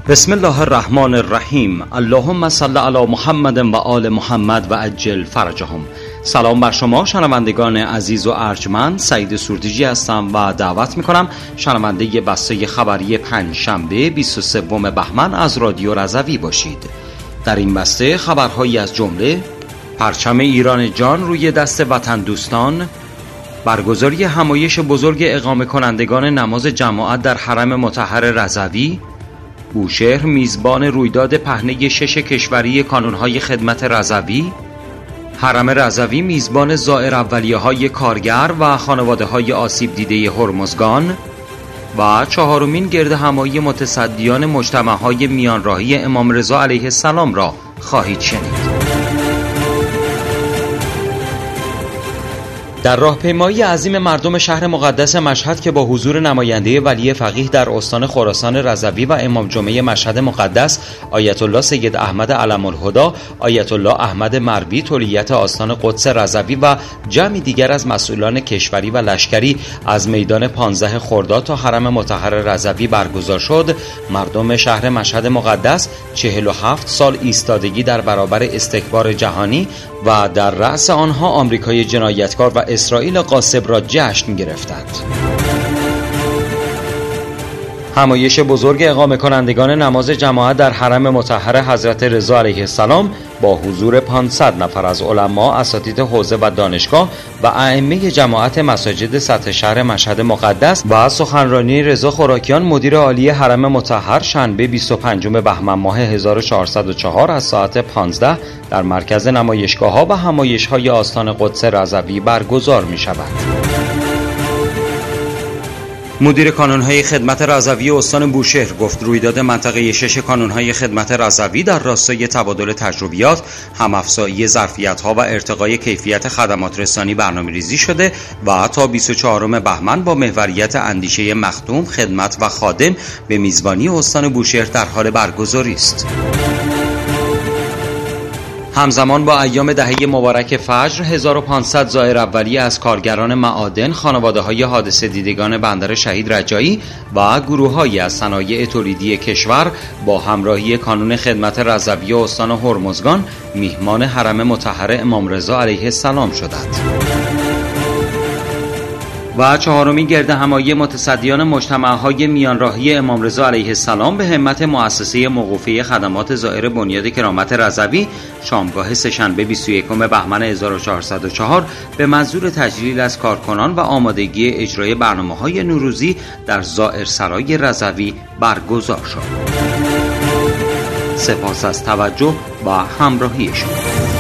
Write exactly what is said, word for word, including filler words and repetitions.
بسم الله الرحمن الرحیم. اللهم صل علی محمد و آل محمد و عجل فرجهم. سلام بر شما شنوندگان عزیز و ارجمند. سعید سوردیجی هستم و دعوت میکنم شنونده بسته خبری پنجشنبه بیست و سوم بهمن از رادیو رضوی باشید. در این بسته خبرهایی از جمله پرچم ایران جان روی دست وطن دوستان، برگزاری همایش بزرگ اقامه کنندگان نماز جماعت در حرم مطهر رضوی، بوشهر میزبان رویداد پهنه شش کشوری کانونهای خدمت رضوی، حرم رضوی میزبان زائر اولیه‌های کارگر و خانواده‌های آسیب دیده هرمزگان و چهارمین گرد همایی متصدیان مجتمع‌های میانراهی امام رضا علیه السلام را خواهید شنید. در راهپیمایی عظیم مردم شهر مقدس مشهد که با حضور نماینده ولی فقیه در استان خراسان رضوی و امام جمعه مشهد مقدس آیت الله سید احمد علم الهدی، آیت الله احمد مروی تولیت آستان قدس رضوی و جمعی دیگر از مسئولان کشوری و لشکری از میدان پانزده خرداد تا حرم مطهر رضوی برگزار شد، مردم شهر مشهد مقدس چهل و هفت سال ایستادگی در برابر استکبار جهانی و در رأس آنها آمریکای جنایتکار و اسرائیل غاصب را جشن گرفتند. همایش بزرگ اقامه کنندگان نماز جماعت در حرم مطهر حضرت رضا علیه السلام با حضور پانصد نفر از علما، اساتید حوزه و دانشگاه و ائمه جماعت مساجد سطح شهر مشهد مقدس و سخنرانی رضا خوراکیان مدیر عالی حرم مطهر شنبه بیست و پنجم بهمن ماه هزار و چهارصد و چهار از ساعت پانزده در مرکز نمایشگاه‌ها و همایش‌های آستان قدس رضوی برگزار می‌شود. مدیر کانونهای خدمت رضوی استان بوشهر گفت رویداد منطقه شش کانونهای خدمت رضوی در راستای تبادل تجربیات، هم‌افزایی ظرفیت‌ها و ارتقای کیفیت خدمات رسانی برنامه‌ریزی شده و تا بیست و چهارم بهمن با محوریت اندیشه مخدوم، خدمت و خادم به میزبانی استان بوشهر در حال برگزاری است. همزمان با ایام دهه مبارک فجر، هزار و پانصد زائر اولیه از کارگران معادن، خانواده‌های حادثه دیدگان بندر شهید رجایی و گروه‌هایی از صنایع تولیدی کشور با همراهی کانون خدمت رضوی استان هرمزگان میهمان حرم مطهر امام رضا علیه السلام شدند. و چهارمین گرد همایی متصدیان مجتمع‌های میانراهی امام رضا علیه السلام به همت مؤسسه موقوفه خدمات زائر بنیاد کرامت رضوی شامگاه سه‌شنبه بیست و یکم بهمن هزار و چهارصد و چهار به منظور تجلیل از کارکنان و آمادگی اجرای برنامه‌های نوروزی در زائرسرای رضوی برگزار شد. سپاس از توجه و همراهی شما.